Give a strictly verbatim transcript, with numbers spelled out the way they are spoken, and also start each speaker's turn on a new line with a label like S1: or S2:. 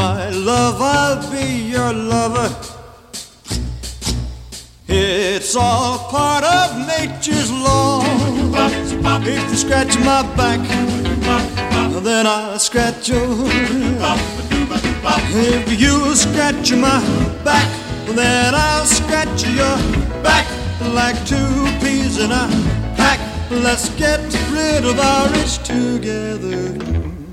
S1: My love, I'll be your lover. It's all part of nature's law. If you scratch my back, then I'll scratch yours. If you scratch my back, then I'll scratch your back. Like two peas in a pack, let's get rid of our itch together.